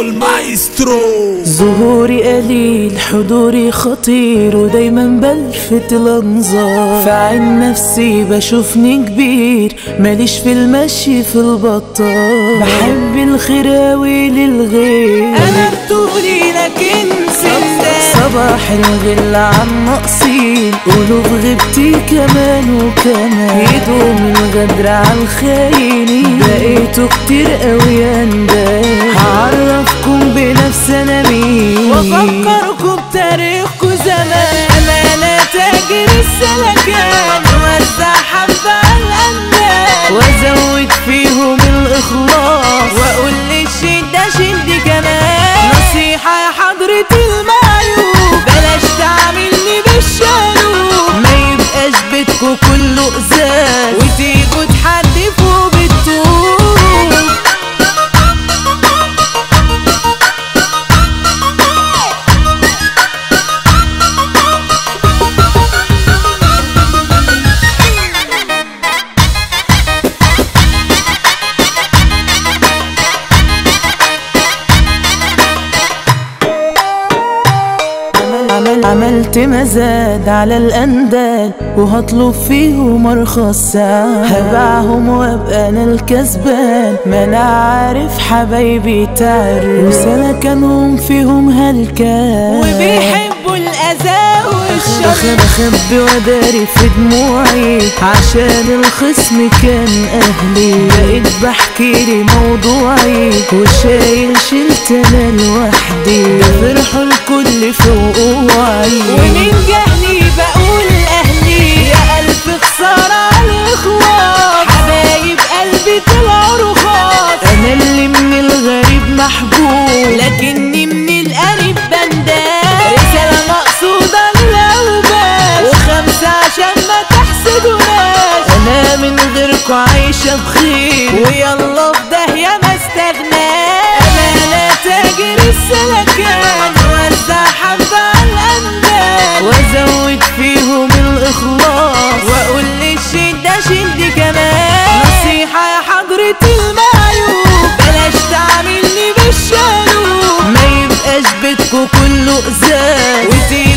ميدو المايسترو. ظهوري قليل حضوري خطير ودايما بلفت الانظار، في عين نفسي بشوفني كبير ماليش في المشي في البطال، بحب الخيراوي للغير انا بطولي لكن سندان، صباح الغل عن نقصين قولوا بغيبتي كمان وكمان، يدوم الغدر عالخاينين بقيتوا كتير قوي يا ندان، هعرفكم بنفسي انا مين وافكركم بتاريخكم زمان. انا تاجر السلكان وزع حبة عالأندال، وازود فيهم الاخلاص واقول للشدة شدي كمان. نصيحة يا حضرة المعيوب بلاش تعاملني بالشالوب، ما يبقاش بيتكو كله ازاز وتيجوا تحدفوا بالطوب. عملت مزاد على الأندال وهطلب فيهم أرخص سعر، هبيعهم وابقى أنا الكسبان، ما أنا عارف حبايبي تعرف وسلكنهم فيهم هلكان وبيحبوا الأذى والشر، بخبي وداري في دموعي عشان الخصم كان أهلي، بقيت بحكيلي موضوعي وشايل شلت أنا لوحدي، فرحوا الكل في وقوعي ومن جهلي بقول أهلي يا ألف خسارة عالإخوات، حبايب قلبي طلعوا رخاص، أنا اللي من الغريب محبوب لكني من القريب بندان. رسالة مقصودة للأوباش وخمسة عشان ما تحسدوناش، أنا من غيركوا عايشة بخير ويلا في داهية ما استغناش. أنا تاجر السلكان وزع حبة عالأندال، وازود فيهم الاخلاص واقول للشدة شدي كمان. نصيحة يا حضرة المعيوب بلاش تعاملني بالشالوب، ما يبقاش بيتكو كله ازاز